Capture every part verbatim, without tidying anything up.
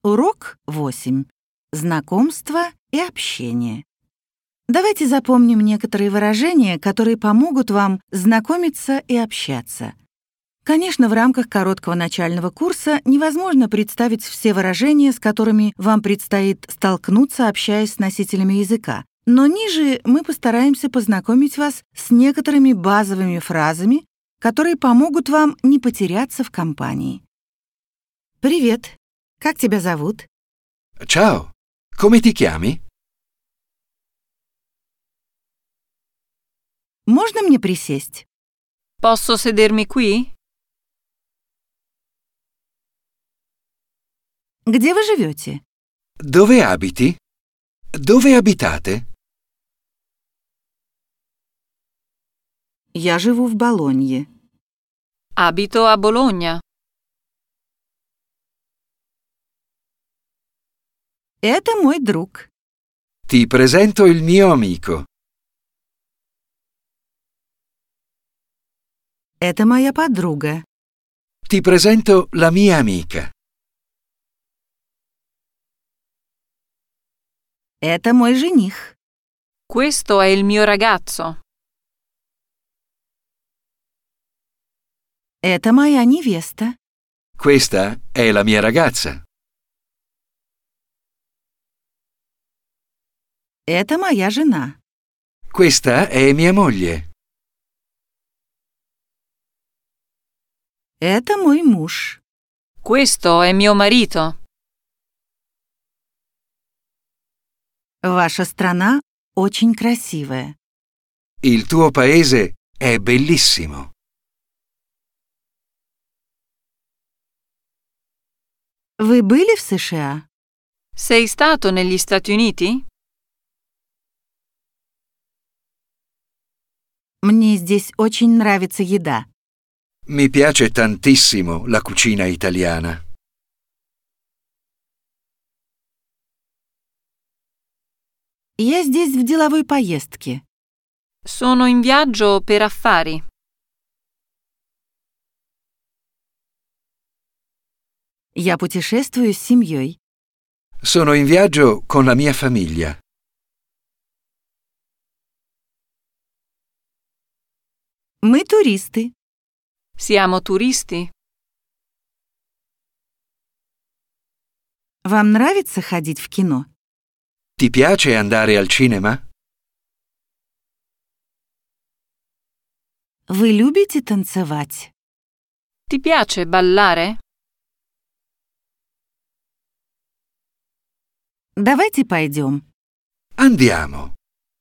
Урок восемь. Знакомство и общение. Давайте запомним некоторые выражения, которые помогут вам знакомиться и общаться. Конечно, в рамках короткого начального курса невозможно представить все выражения, с которыми вам предстоит столкнуться, общаясь с носителями языка. Но ниже мы постараемся познакомить вас с некоторыми базовыми фразами, которые помогут вам не потеряться в компании. Привет. Как тебя зовут? Ciao. Come ti chiami? Можно мне присесть? Posso sedermi qui? Где вы живете? Dove abiti? Dove abitate? Я живу в Болонье. Abito a Bologna. Это мой друг. Ti presento il mio amico. Это моя подруга. Ti presento la mia amica. Это мой жених. Questo è il mio ragazzo. Это моя невеста. Questa è la mia ragazza. Это моя жена. Questa è mia moglie. Это мой муж. Questo è mio marito. Ваша страна очень красивая. Il tuo paese è bellissimo. Вы были в США? Sei stato negli Stati Uniti? Мне здесь очень нравится еда. Mi piace tantissimo la cucina italiana. Я здесь в деловой поездке. Sono in viaggio per affari. Я путешествую с семьей. Sono in viaggio con la mia famiglia. Мы туристы. Siamo turisti. Вам нравится ходить в кино? Ti piace andare al cinema? Вы любите танцевать? Ti piace ballare? Давайте пойдем. Andiamo.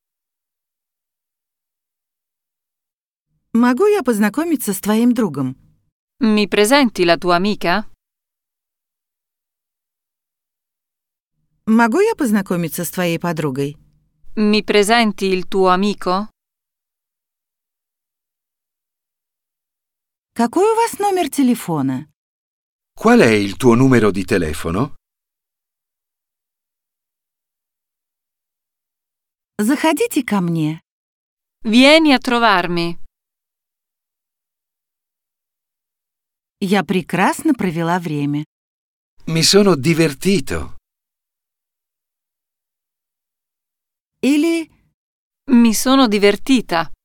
Могу я познакомиться с твоим другом? Mi presenti la tua amica? Могу я познакомиться с твоей подругой? Mi presenti il tuo amico? Какой у вас номер телефона? Qual è il tuo numero di telefono? Заходите ко мне. Vieni a trovarmi. Я прекрасно провела время. Mi sono divertito. Или Mi sono divertita.